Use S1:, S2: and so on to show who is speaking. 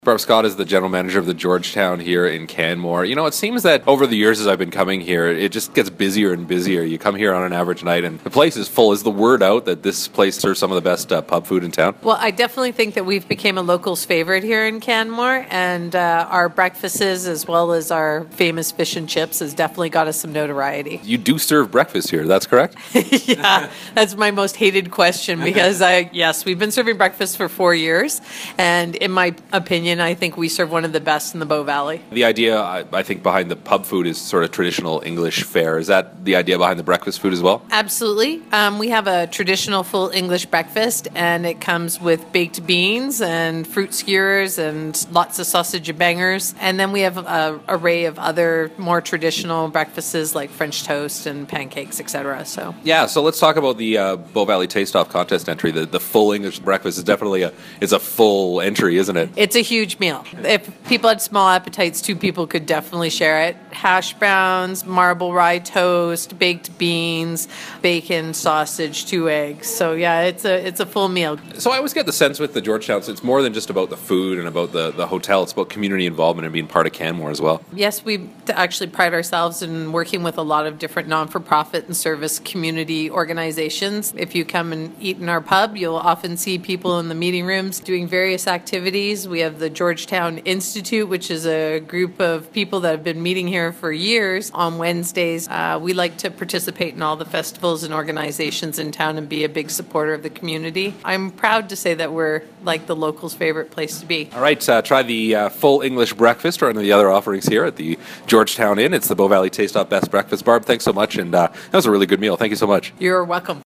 S1: Barb Scott is the general manager of the Georgetown here in Canmore. You know, it seems that over the years as I've been coming here, it just gets busier and busier. You come here on an average night and the place is full. Is the word out that this place serves some of the best pub food in town?
S2: Well, I definitely think that we've become a locals favorite here in Canmore, and our breakfasts as well as our famous fish and chips has definitely got us some notoriety.
S1: You do serve breakfast here, that's correct?
S2: Yeah, that's my most hated question because yes, we've been serving breakfast for 4 years, and in my opinion, I think we serve one of the best in the Bow Valley.
S1: The idea, I think, behind the pub food is sort of traditional English fare. Is that the idea behind the breakfast food as well?
S2: Absolutely. We have a traditional full English breakfast, and it comes with baked beans and fruit skewers and lots of sausage and bangers. And then we have an array of other more traditional breakfasts like French toast and pancakes, etc. So
S1: let's talk about the Bow Valley Taste Off contest entry. The full English breakfast is definitely a full entry, isn't it?
S2: It's a huge meal. If people had small appetites, 2 people could definitely share it. Hash browns, marble rye toast, baked beans, bacon, sausage, 2 eggs. So yeah, it's a full meal.
S1: So I always get the sense with the Georgetown, it's more than just about the food and about the hotel. It's about community involvement and being part of Canmore as well.
S2: Yes, we actually pride ourselves in working with a lot of different non-for-profit and service community organizations. If you come and eat in our pub, you'll often see people in the meeting rooms doing various activities. We have the Georgetown Institute, which is a group of people that have been meeting here for years on Wednesdays. We like to participate in all the festivals and organizations in town and be a big supporter of the community. I'm proud to say that we're like the locals' favorite place to be.
S1: All right, try the full English breakfast or any of the other offerings here at the Georgetown Inn. It's the Bow Valley Taste Off Best Breakfast. Barb, thanks so much, and that was a really good meal. Thank you so much.
S2: You're welcome.